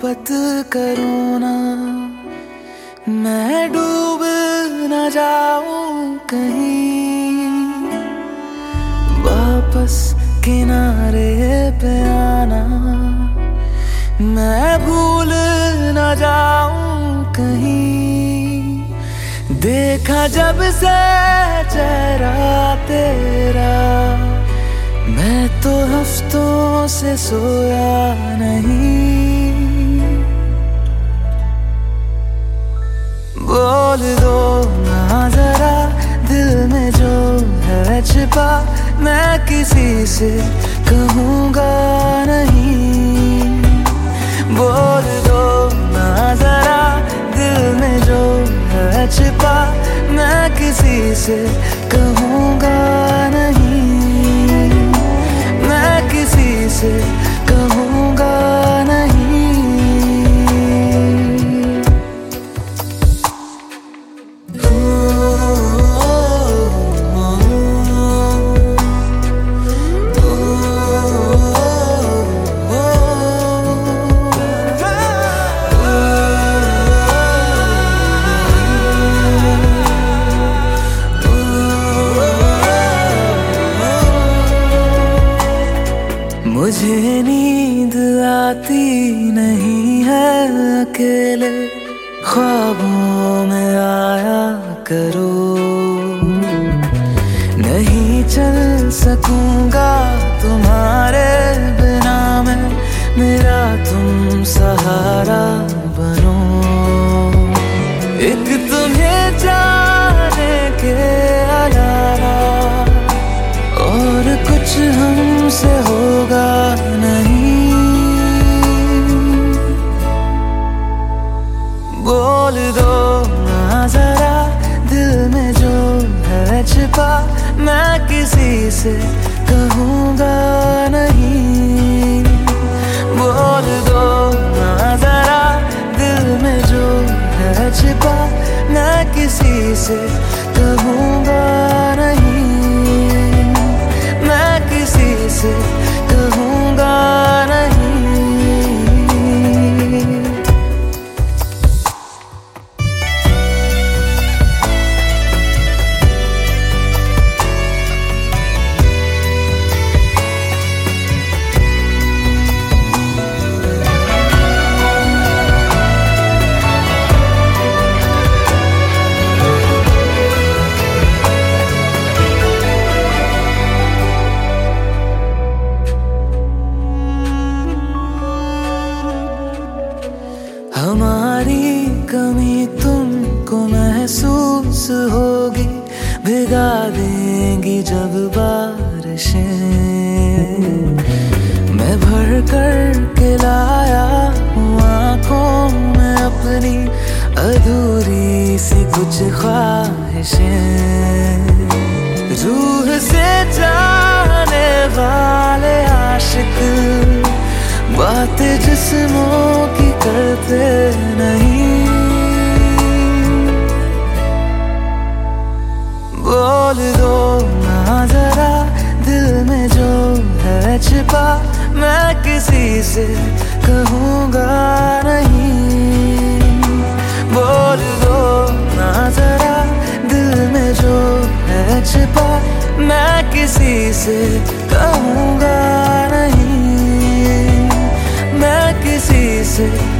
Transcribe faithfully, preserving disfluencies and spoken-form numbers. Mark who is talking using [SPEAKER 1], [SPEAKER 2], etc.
[SPEAKER 1] मोहब्बत करूँ ना, मैं डूब न जाऊं कहीं, वापस किनारे पे आना, मैं भूल न जाऊं कहीं। देखा जब से चेहरा तेरा, मैं तो हफ्तों से सोया नहीं। बोल दो ना जरा दिल में जो है छिपा, मैं किसी से कहूँगा नहीं। बोल दो ना जरा दिल में जो है छिपा, मैं किसी से कहूँगा नहीं, मैं किसी से कहूँगा नहीं। मुझे नींद आती नहीं है अकेले, ख्वाबों में आया करो। नहीं चल सकूंगा तुम्हारे बिना मैं, मेरा तुम सहारा बनो। एक तुम्हें जाने के अलावा और कुछ हमसे होगा नहीं। बोल दो ना जरा दिल में जो है छिपा, मैं किसी से कहूँगा नहीं। बोल दो ना जरा दिल में जो है छिपा, मैं किसी से कहूँगा नहीं, मैं किसी से कहूँगा नहीं। हमारी कमी तुमको महसूस होगी, भिगा देंगी जब बारिशें। मैं भर कर के लाया हूँ आँखों में अपनी अधूरी सी कुछ ख्वाहिशें। रूह से जाने वाले आशिक बातें जिस्मों की करते नहीं। बोल दो ना जरा दिल में जो है छिपा, मैं किसी से कहूँगा नहीं। बोल दो ना जरा दिल में जो है छिपा, मैं किसी से कहूँगा नहीं, मैं किसी से